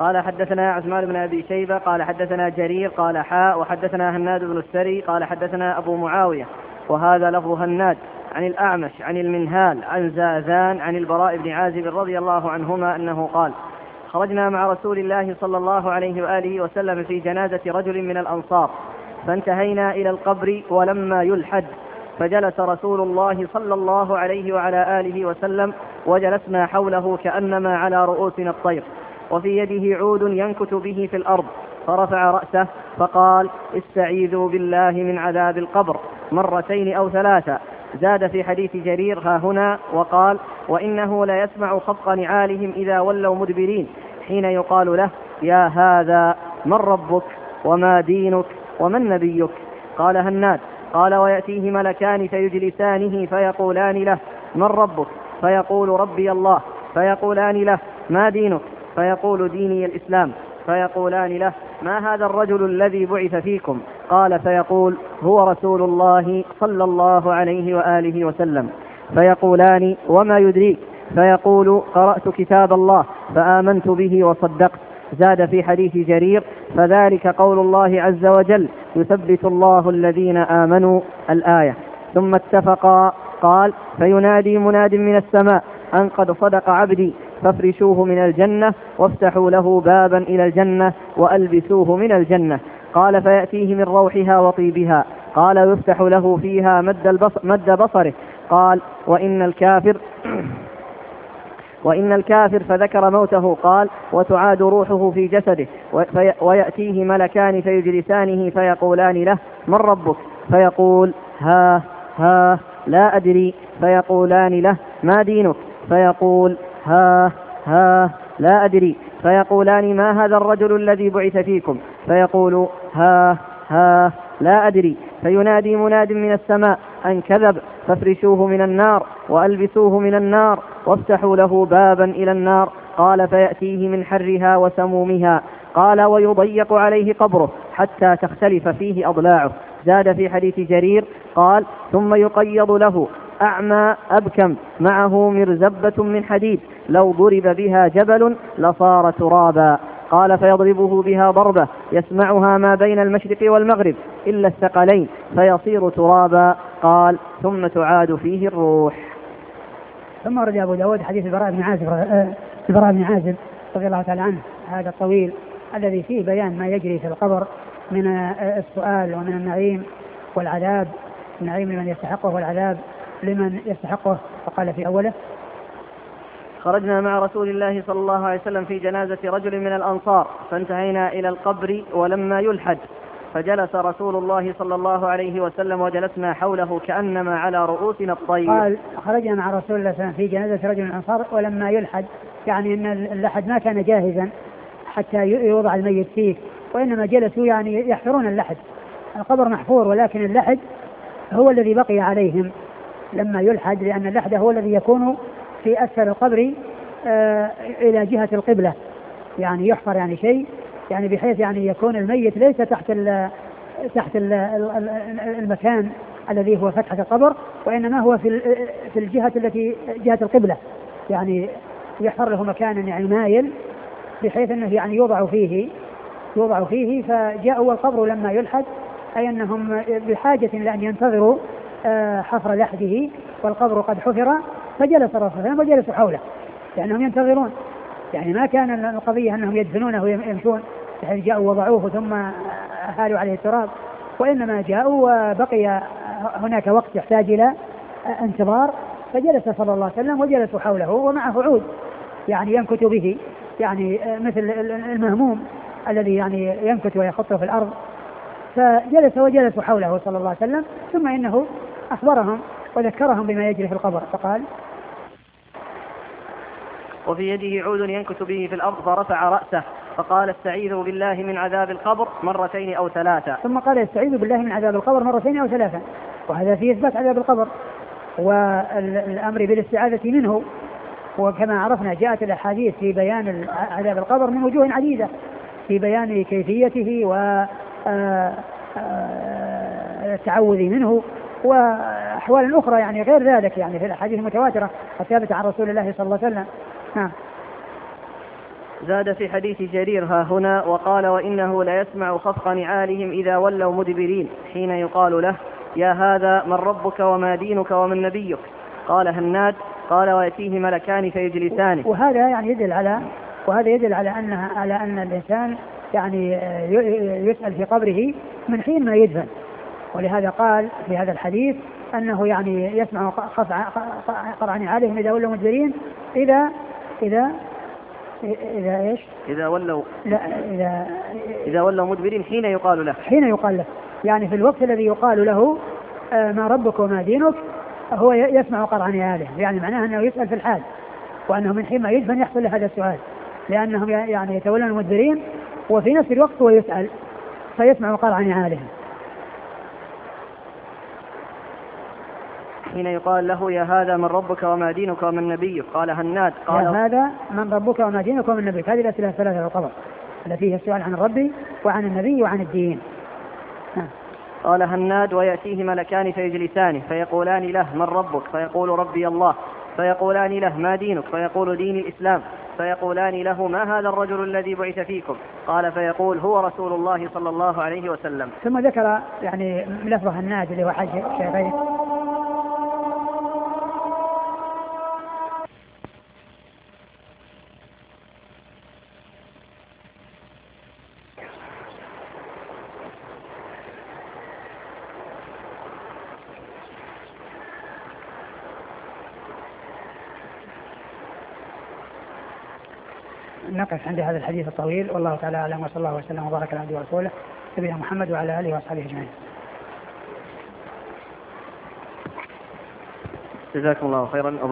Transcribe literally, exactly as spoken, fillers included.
قال حدثنا عثمان بن أبي شيبة قال حدثنا جرير قال حاء وحدثنا هناد بن السري قال حدثنا أبو معاوية وهذا لفظ هناد عن الأعمش عن المنهال عن زاذان عن البراء بن عازب رضي الله عنهما أنه قال خرجنا مع رسول الله صلى الله عليه وآله وسلم في جنازة رجل من الأنصار فانتهينا إلى القبر ولما يلحد فجلس رسول الله صلى الله عليه وعلى آله وسلم وجلسنا حوله كأنما على رؤوسنا الطير وفي يده عود ينكت به في الأرض فرفع رأسه فقال استعيذوا بالله من عذاب القبر مرتين أو ثلاثة. زاد في حديث جرير ها هنا وقال وإنه لا يسمع خفق نعالهم إذا ولوا مدبرين حين يقال له يا هذا من ربك وما دينك ومن نبيك. قال هناد قال ويأتيه ملكان فيجلسانه فيقولان له من ربك فيقول ربي الله فيقولان له ما دينك فيقول ديني الإسلام فيقولان له ما هذا الرجل الذي بعث فيكم قال فيقول هو رسول الله صلى الله عليه وآله وسلم فيقولان وما يدريك فيقول قرأت كتاب الله فآمنت به وصدقت. زاد في حديث جرير فذلك قول الله عز وجل يثبت الله الذين آمنوا الآية. ثم اتفقا قال فينادي مناد من السماء أن قد صدق عبدي فافرشوه من الجنة وافتحوا له بابا إلى الجنة وألبسوه من الجنة. قال فيأتيه من روحها وطيبها قال يفتح له فيها مد, البصر مد بصره. قال وإن الكافر وإن الكافر فذكر موته قال وتعاد روحه في جسده ويأتيه ملكان فيجلسانه فيقولان له من ربك فيقول ها ها لا أدري فيقولان له ما دينك فيقول ها ها لا أدري فيقولان ما هذا الرجل الذي بعث فيكم فيقول ها ها لا أدري فينادي مناد من السماء أن كذب فافرشوه من النار وألبسوه من النار وافتحوا له بابا إلى النار. قال فيأتيه من حرها وسمومها قال ويضيق عليه قبره حتى تختلف فيه أضلاعه. زاد في حديث جرير قال ثم يقيض له أعمى أبكم معه مرزبة من حديد لو ضرب بها جبل لصار ترابا. قال فيضربه بها ضربة يسمعها ما بين المشرق والمغرب إلا الثقلين فيصير ترابا. قال ثم تعاد فيه الروح. ثم ورد أبو داود حديث البراء بن عازب البراء بن عازب رضي الله تعالى عنه هذا الطويل الذي فيه بيان ما يجري في القبر من السؤال ومن النعيم والعذاب، النعيم لمن يستحقه والعذاب لمن يستحقه. فقال في أوله خرجنا مع رسول الله صلى الله عليه وسلم في جنازة رجل من الأنصار فانتهينا إلى القبر ولما يلحد فجلس رسول الله صلى الله عليه وسلم وجلسنا حوله كأنما على رؤوسنا الطير. قال خرجنا مع رسول الله صلى الله عليه وسلم في جنازة رجل من الأنصار ولما يلحد يعني أن اللحد ما كان جاهزا حتى يوضع الميت فيه وإنما جلسوا يعني يحفرون اللحد. القبر محفور ولكن اللحد هو الذي بقي عليهم لما يلحد لأن اللحد هو الذي يكون في أسفل القبر آه إلى جهة القبلة يعني يحفر يعني شيء يعني بحيث يعني يكون الميت ليس تحت ال تحت ال المكان الذي هو فتحة القبر وإنما هو في في الجهة التي جهة القبلة يعني يحفر له مكانا يعني مايل بحيث أنه يعني يوضع فيه يوضع فيه فجاءوا القبر لما يلحد أي أنهم بحاجة لأن ينتظروا آه حفر لحده والقبر قد حفر فجلس الرسول وجلسوا حوله لأنهم ينتظرون يعني ما كان القضية أنهم يدفنونه ويمشون يعني جاءوا وضعوه ثم أهالوا عليه التراب وإنما جاءوا وبقي هناك وقت يحتاج إلى انتظار فجلس صلى الله عليه وسلم وجلسوا حوله ومعه عود يعني ينكت به يعني مثل المهموم الذي يعني ينكت ويخط في الأرض فجلس وجلسوا حوله صلى الله عليه وسلم ثم إنه أخبرهم وذكرهم بما يجري في القبر فقال وفي يده عود ينكت به في الأرض فرفع رأسه فقال استعيذوا بالله من عذاب القبر مرتين أو ثلاثة. ثم قال استعيذوا بالله من عذاب القبر مرتين أو ثلاثة وهذا فيه إثبات عذاب القبر والأمر بالاستعاذة منه وكما عرفنا جاءت الأحاديث في بيان عذاب القبر من وجوه عديدة في بيان كيفيته والتعوذ منه وأحوال أخرى يعني غير ذلك يعني في الأحاديث المتواترة الثابتة عن رسول الله صلى الله عليه وسلم. نعم. زاد في حديث جرير ها هنا وقال وإنه ليسمع خفق نعالهم إذا ولوا مدبرين حين يقال له يا هذا من ربك وما دينك ومن نبيك. قال هناد قال ويأتيه ملكان فيجلسانه. وهذا يعني يدل على وهذا يدل على أنها على أن الإنسان يعني يسأل في قبره من حين ما يدفن، ولهذا قال في هذا الحديث أنه يعني يسمع قرع نعالهم إذا ولوا مدبرين إذا إذا إذا إيش؟ إذا ولوا لا إذا إذا ولوا مدبرين حين يقال له حين يقال له يعني في الوقت الذي يقال له ما ربك وما دينك هو يسمع قرع نعالهم، يعني معناه أنه يسأل في الحال، وأنه من حين ما يدفن يحصل له هذا السؤال، لأنهم يعني يتولون المدبرين وفي نفس الوقت هو يسأل فيسمع قرع نعالهم. حين يقال له يا هذا من ربك وما دينك ومن نبيك. قال هناد قال يا هذا من ربك وما دينك ومن نبيك. هذه الأسئلة الثلاثة في القبر التي هي السؤال عن الرب وعن النبي وعن الدين. ها. قال هناد ويأتيه ملكان فيجلسانه فيقولان له من ربك فيقول ربي الله، فيقولان له ما دينك فيقول دين الإسلام، فيقولان له ما هذا الرجل الذي بعث فيكم؟ قال فيقول هو رسول الله صلى الله عليه وسلم. ثم ذكر يعني لفظ هناد اللي هو حج شيخين. نقف عند هذا الحديث الطويل، والله تعالى أعلم، وصلى الله وسلم وبارك على عبده ورسوله نبينا محمد وعلى آله وأصحابه أجمعين. جزاكم الله خيرا.